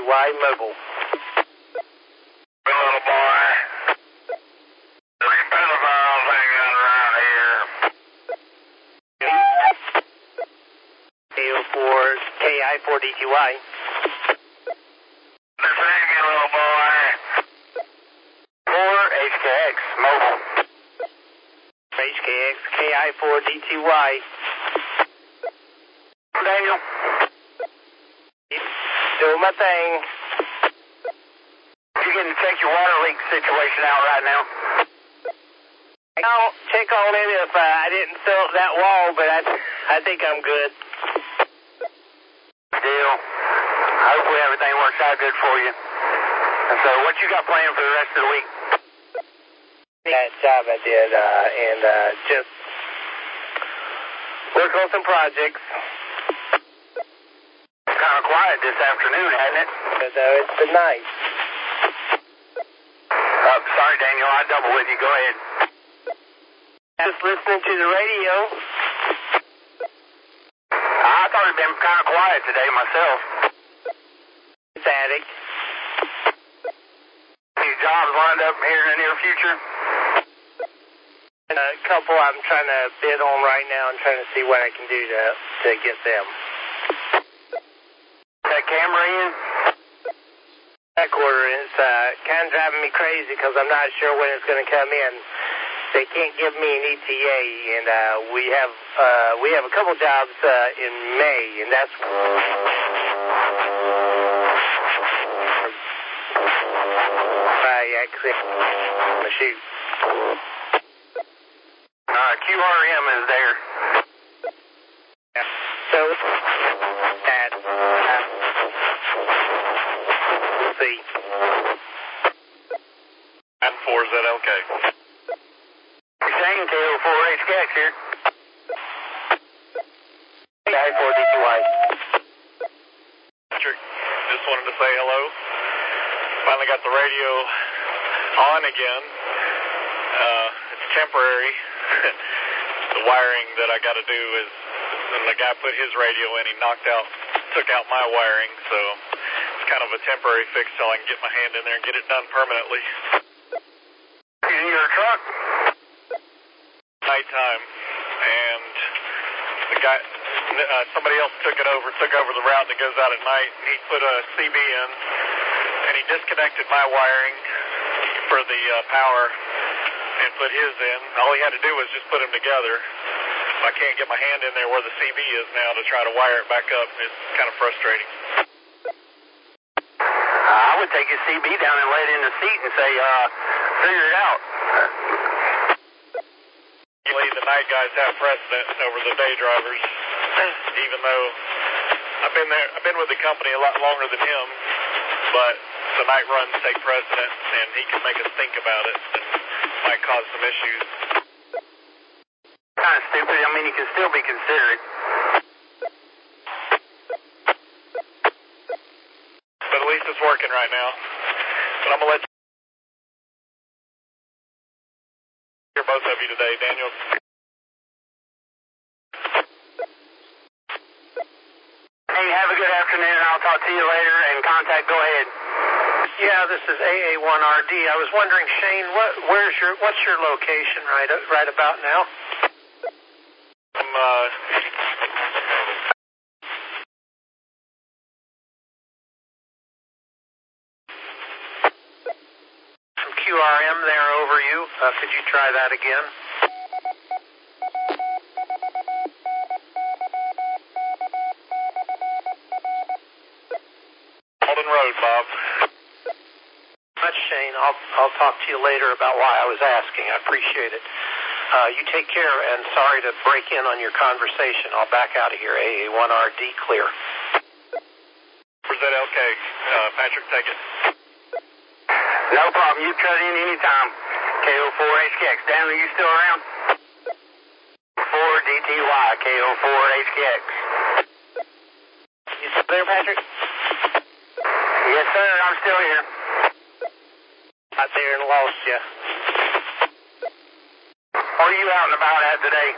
Mobile. Little boy. Three pedophiles hanging out around here. KO4, KI4DTY. The same, you little boy. 4HKX Mobile. HKX, KI4DTY. Daniel. Doing my thing. You can check your water leak situation out right now. I'll check on it if I didn't fill up that wall, but I think I'm good. Deal. Hopefully everything works out good for you. And so what you got planned for the rest of the week? That job I did, and just work on some projects. It's kind of quiet this afternoon, hasn't it? But it's been nice. Sorry, Daniel, I double with you. Go ahead. Just listening to the radio. I thought it'd been kind of quiet today myself. Static. Any jobs lined up here in the near future? And a couple I'm trying to bid on right now and trying to see what I can do to get them. That camera in? That quarter is kind of driving me crazy because I'm not sure when it's going to come in. They can't give me an ETA, and we have a couple jobs in May, and that's I actually shoot. QRM is there. Yeah. So that we'll see. And 4ZLK. Shane, KO4HKX here. KI4DTY. Patrick, just wanted to say hello. Finally got the radio on again. It's temporary. The wiring that I got to do is, when the guy put his radio in, he took out my wiring, so it's kind of a temporary fix till I can get my hand in there and get it done permanently. In your truck? Nighttime, and the guy, somebody else took over the route that goes out at night. He put a CB in, and he disconnected my wiring for the power and put his in. All he had to do was just put them together. I can't get my hand in there where the CB is now to try to wire it back up. It's kind of frustrating. I would take his CB down and lay it in the seat and say, figure it out. Usually the night guys have precedence over the day drivers, even though I've been with the company a lot longer than him, but the night runs take precedence, and he can make us think about it, and might cause some issues. Kind of stupid. I mean, you can still be considerate. But at least it's working right now. But I'm going to let you hear both of you today, Daniel. Hey, have a good afternoon. I'll talk to you later, and contact, go ahead. Yeah, this is AA1RD. I was wondering, Shane, what's your location right about now? From QRM there over you. Could you try that again? Holden Road, Bob. Much, Shane. I'll talk to you later about why I was asking. I appreciate it. You take care, and sorry to break in on your conversation. I'll back out of here. AA1RD clear. Where's that LK? Patrick, take it. No problem. You cut in anytime. KO4HKX. Dan, are you still around? 4DTY, KO4HKX. You still there, Patrick? Yes, sir. I'm still here. Out there and lost you. What are you out and about at today?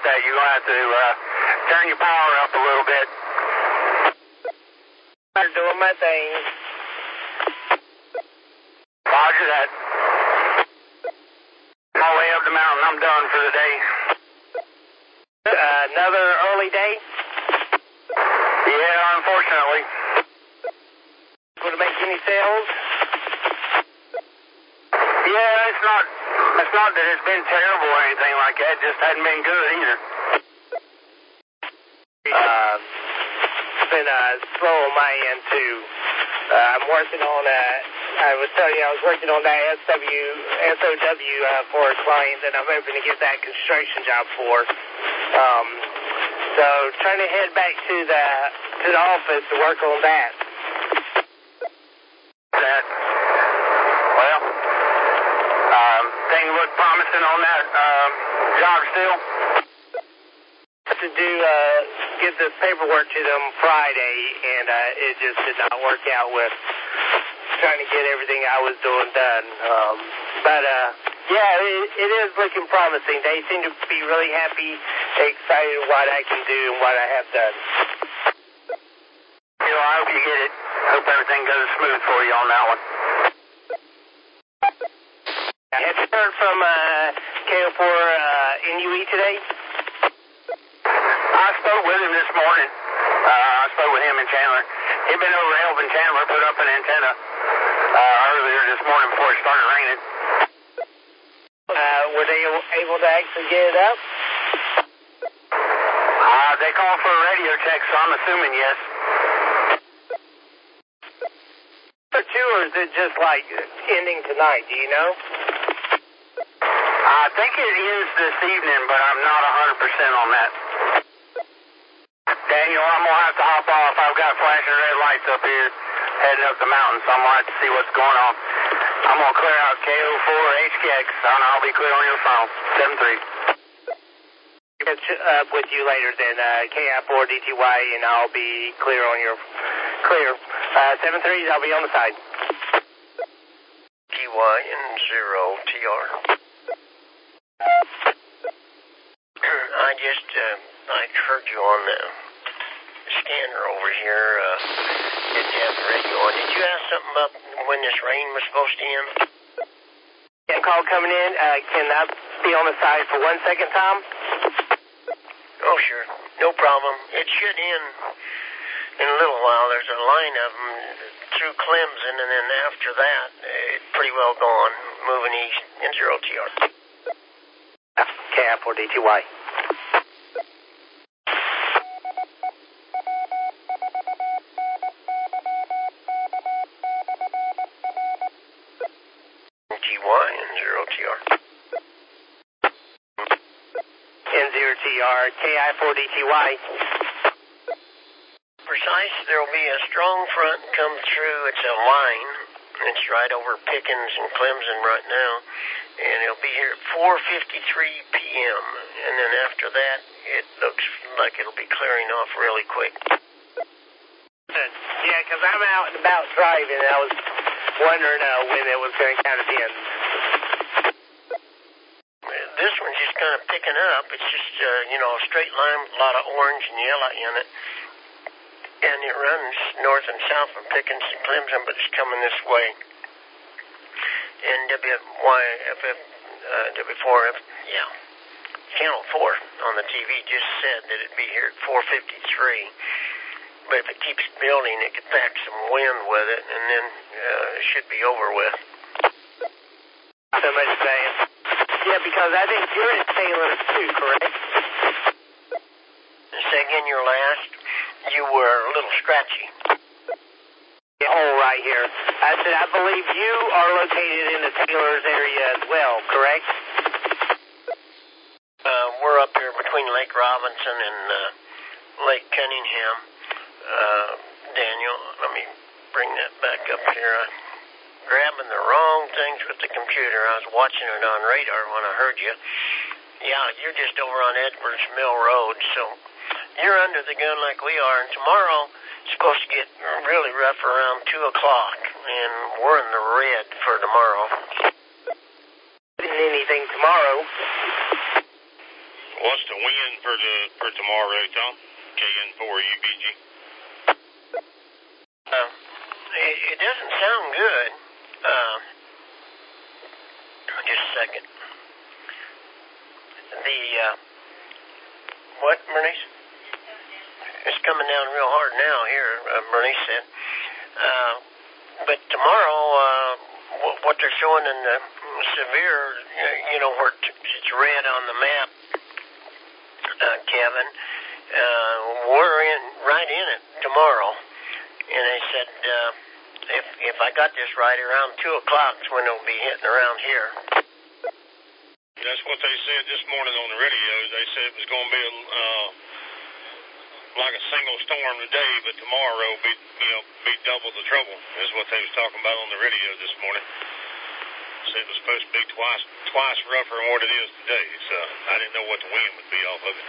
that. You're going to have to turn your power up a little bit. I'm doing my thing. Roger that. My way up the mountain. I'm done for the day. Another early day? Yeah, unfortunately. Going to make any sales? Yeah, it's not that it's been terrible or anything like that. It just hadn't been good either. It's been slow on my end too. I'm working on I was telling you I was working on that SOW for a client that I'm hoping to get that construction job for. So trying to head back to the office to work on that. Well, things look promising on that job still. To do get this paperwork to them Friday, and it just did not work out with trying to get everything I was doing done. But yeah, it is looking promising. They seem to be really happy, excited what I can do and what I have done. You know, I hope you get it. Hope everything goes smooth for you on that one. Have you heard from KO4 NUE today? I spoke with him this morning. I spoke with him and Chandler. He'd been over helping Chandler put up an antenna earlier this morning before it started raining. Were they able to actually get it up? They called for a radio check, so I'm assuming yes. Or two, or is it just like ending tonight? Do you know? I think it ends this evening, but I'm not 100% on that. Daniel, I'm going to have to hop off. I've got flashing red lights up here heading up the mountain, so I'm going to have to see what's going on. I'm going to clear out KO4 HKX, and I'll be clear on your phone. 7-3. Catch up with you later then, KI4 DTY, and I'll be clear on your clear. 7-3, I'll be on the side. TY and 0TR. I heard you on the scanner over here. Didn't have the radio on. Did you ask something about when this rain was supposed to end? Yeah, call coming in. Can I be on the side for 1 second, Tom? Oh, sure. No problem. It should end in a little while. There's a line of them through Clemson, and then after that, it's pretty well gone, moving east in 0TR. KI4 DTY. TY and 0TR. N0TR, KI4 DTY. Precise, there will be a strong front come through. It's a line. It's right over Pickens and Clemson right now. And it'll be here at 4:53 p.m. And then after that, it looks like it'll be clearing off really quick. Yeah, because I'm out and about driving, and I was wondering when it was going to kind of end. This one's just kind of picking up. It's just, a straight line with a lot of orange and yellow in it. And it runs north and south from Pickens and Clemson, but it's coming this way. And W4F, yeah. Channel 4 on the TV just said that it'd be here at 4:53. But if it keeps building, it could pack some wind with it, and then it should be over with. Somebody's saying. Yeah, because I think you're in Taylor too, correct? Say again your last. You were a little scratchy. Yeah, right here. I said, I believe you are located in the Taylor's area as well, correct? We're up here between Lake Robinson and Lake Cunningham. Daniel, let me bring that back up here. I'm grabbing the wrong things with the computer. I was watching it on radar when I heard you. Yeah, you're just over on Edwards Mill Road, so you're under the gun like we are. And tomorrow it's supposed to get really rough around 2 o'clock, and we're in the red for tomorrow. Anything tomorrow? What's the wind for tomorrow, Tom? KN4 UBG. It doesn't sound good. Just a second. What, Bernice? It's coming down real hard now here, Bernice said. But tomorrow, what they're showing in the severe, where it's red on the map, Kevin, we're right in it tomorrow. And they said, if I got this right, around 2 o'clock is when it'll be hitting around here. That's what they said this morning on the radio. They said it was going to be like a single storm today, but tomorrow will be double the trouble, is what they was talking about on the radio this morning. Said it was supposed to be twice rougher than what it is today, so I didn't know what the wind would be off of it.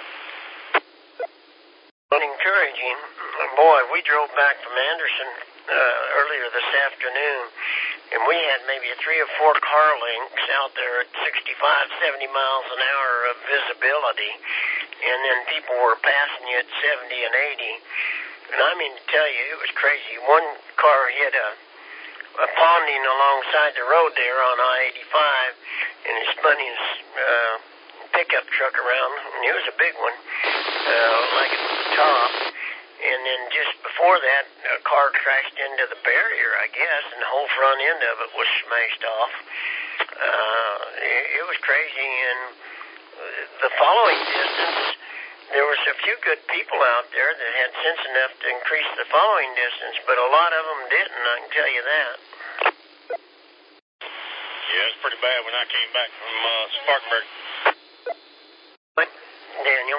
Encouraging. Boy, we drove back from Anderson earlier this afternoon, and we had maybe 3 or 4 car links out there at 65, 70 miles an hour of visibility, and then people were passing you at 70 and 80. And I mean to tell you, it was crazy. One car hit a ponding alongside the road there on I-85, and it spun his pickup truck around, and it was a big one, like at the top. And then just before that, a car crashed into the barrier, I guess, and the whole front end of it was smashed off. It was crazy. And the following distance, there was a few good people out there that had sense enough to increase the following distance, but a lot of them didn't, I can tell you that. Yeah, it's pretty bad when I came back from Spartanburg. What, Daniel?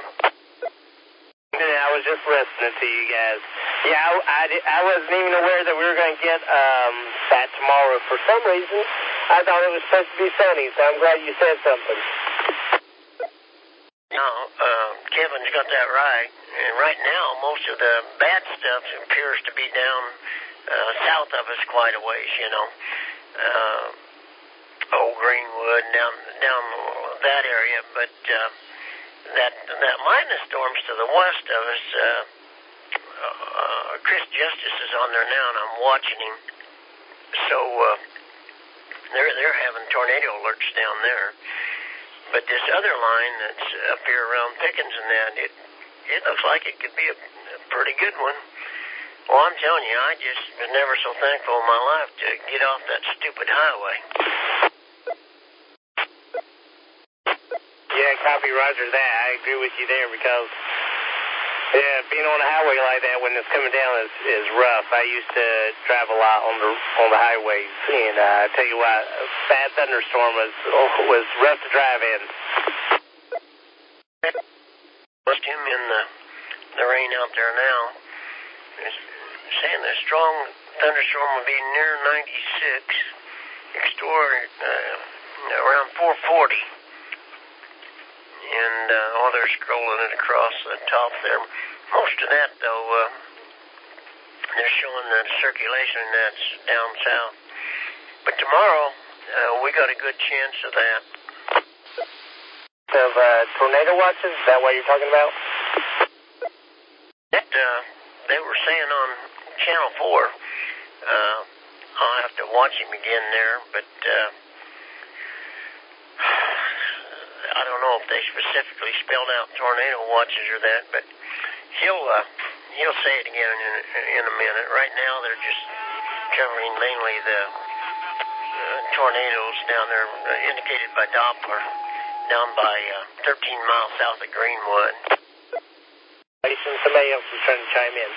I was just listening to you guys. Yeah, I wasn't even aware that we were going to get that tomorrow. For some reason, I thought it was supposed to be sunny, so I'm glad you said something. No, Kevin's got that right. And right now, most of the bad stuff appears to be down south of us quite a ways, Greenwood, down that area, but that minus storms to the west of us, Chris Justice is on there now, and I'm watching him. So they're having tornado alerts down there. But this other line that's up here around Pickens and that, it looks like it could be a pretty good one. Well, I'm telling you, I just was never so thankful in my life to get off that stupid highway. Yeah, copy, roger that. I agree with you there because, being on a highway like that when it's coming down is rough. I used to drive a lot on the highways, and I tell you what, a bad thunderstorm was rough to drive in. Lost him in the rain out there now. They're saying the strong thunderstorm will be near 96, around 440. And they're scrolling it across the top there. Most of that, though, they're showing the circulation that's down south. But tomorrow, we got a good chance of that. Of tornado watches? Is that what you're talking about? That, they were saying on Channel 4. I'll have to watch him again there, but I don't know if they specifically spelled out tornado watches or that, but he'll say it again in a minute. Right now, they're just covering mainly the tornadoes down there, indicated by Doppler, down by 13 miles south of Greenwood. Somebody else is trying to chime in.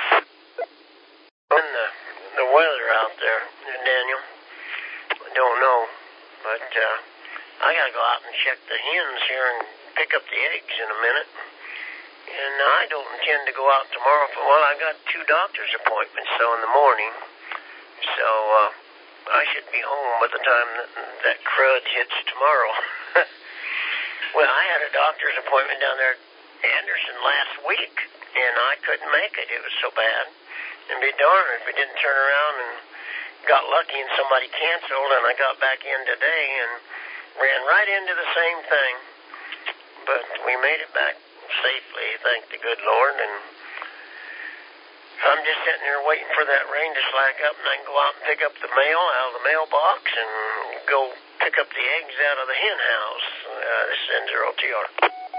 And the weather out there, Daniel, I don't know, but I gotta go out and check the hens here and pick up the eggs in a minute. And I don't intend to go out tomorrow. I got 2 doctor's appointments, in the morning. So I should be home by the time that crud hits tomorrow. Well, I had a doctor's appointment down there at Anderson last week, and I couldn't make it. It was so bad. And be darned if we didn't turn around and got lucky and somebody canceled, and I got back in today and ran right into the same thing. but we made it back safely, thank the good Lord, and I'm just sitting here waiting for that rain to slack up, and I can go out and pick up the mail out of the mailbox and go pick up the eggs out of the hen house. This is N0TR.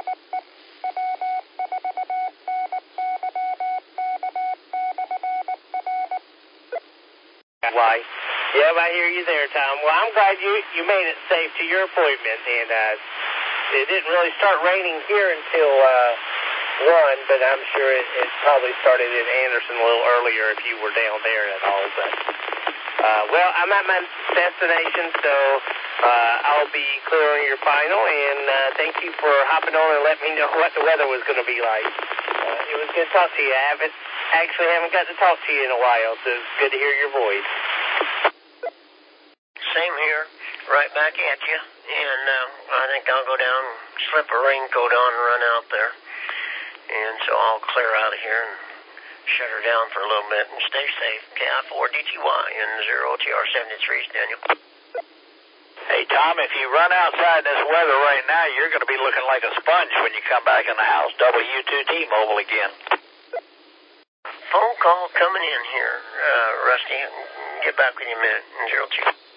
Why? Yep, I hear you there, Tom. Well, I'm glad you made it safe to your appointment, and it didn't really start raining here until 1, but I'm sure it probably started in Anderson a little earlier if you were down there at all. But well, I'm at my destination, so I'll be clearing your final, and thank you for hopping on and letting me know what the weather was going to be like. It was good to talk to you. I haven't got to talk to you in a while, so it's good to hear your voice. Same here, right back at you, and I think I'll go down, slip a raincoat on and run out there, and so I'll clear out of here and shut her down for a little bit and stay safe. KI4DTY and 0TR73's Daniel. Hey, Tom, if you run outside in this weather right now, you're going to be looking like a sponge when you come back in the house. W2T Mobile again. Phone call coming in here, Rusty. Get back with you in a minute. 02.